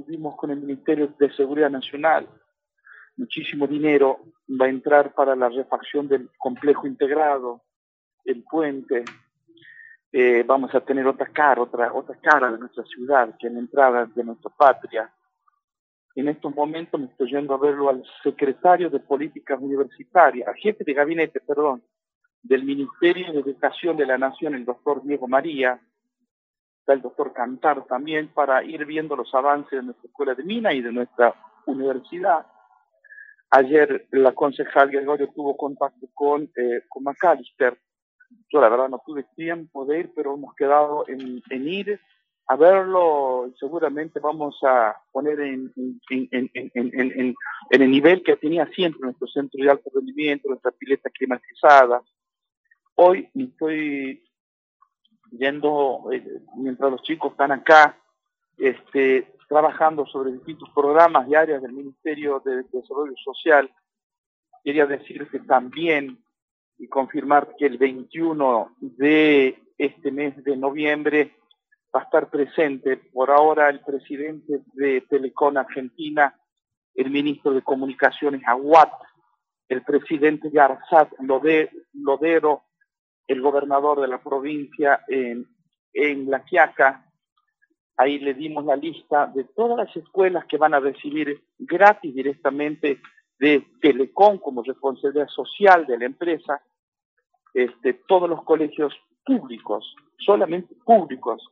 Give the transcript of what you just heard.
estuvimos con el Ministerio de Seguridad Nacional. Muchísimo dinero va a entrar para la refacción del complejo integrado, el puente. Vamos a tener otra cara de nuestra ciudad, que es la entrada de nuestra patria. En estos momentos me estoy yendo a verlo al secretario de Políticas Universitarias, al jefe de gabinete, perdón, del Ministerio de Educación de la Nación, el doctor Diego María, está el doctor Cantar también, para ir viendo los avances de nuestra escuela de Mina y de nuestra universidad. Ayer la concejal Gregorio tuvo contacto con Macalister. Yo la verdad no tuve tiempo de ir, pero hemos quedado en ir a verlo y seguramente vamos a poner en el nivel que tenía siempre nuestro centro de alto rendimiento, nuestra pileta climatizada. Hoy me estoy yendo, mientras los chicos están acá, trabajando sobre distintos programas y áreas del Ministerio de Desarrollo Social. Quería decirte también y confirmar que el 21 de este mes de noviembre va a estar presente por ahora el presidente de Telecom Argentina, el ministro de Comunicaciones Aguat, el presidente de ARSAT Lodero, el gobernador de la provincia en La Quiaca. Ahí le dimos la lista de todas las escuelas que van a recibir gratis directamente de Telecom como responsabilidad social de la empresa, todos los colegios públicos, solamente públicos,